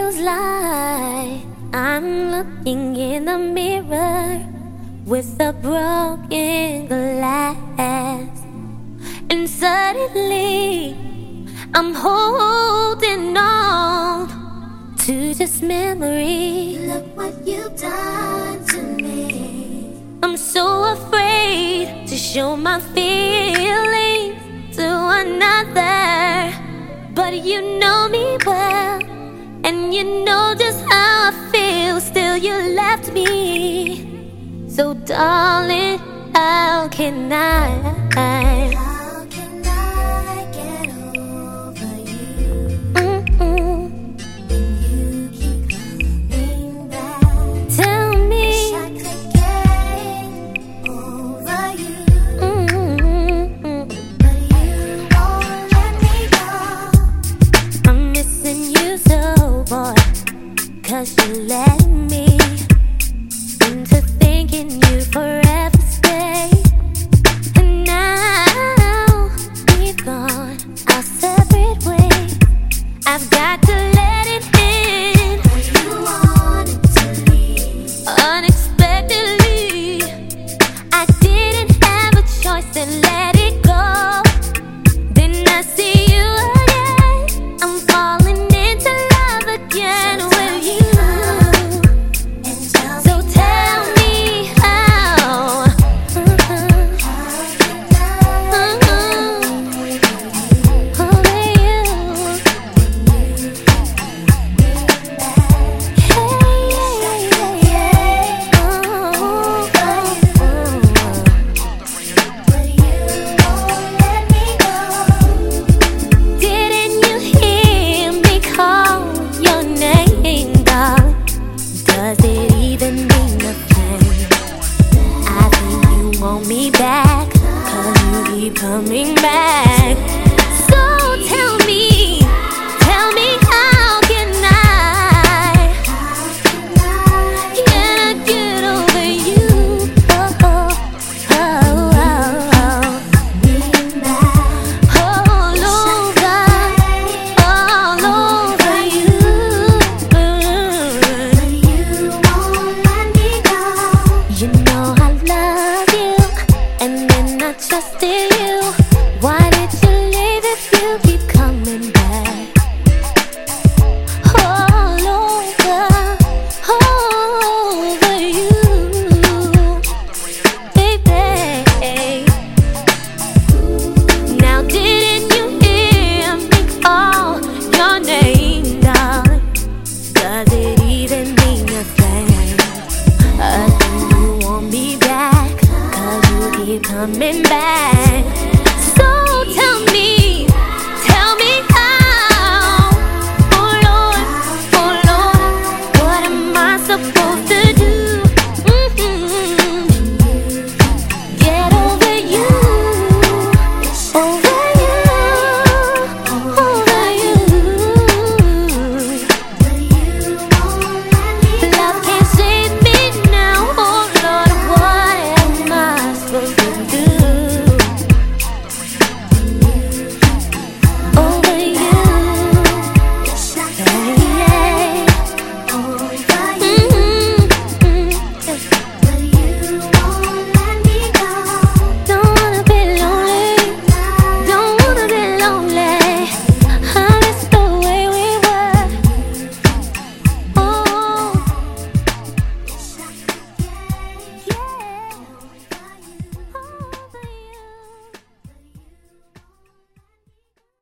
feels like I'm looking in the mirror with a broken glass, and suddenly I'm holding on to just memory. Look what you've done to me. I'm so afraid to show my feelings to another, but you know me well, and you know just how I feel. Still you left me. So darling, how can I get over you? When you keep coming back. Tell me. Wish I could get over you, but you won't let me go. I'm missing you so, boy, 'cause you let me into thinking you forever stay. And now we've gone our separate ways. I've got to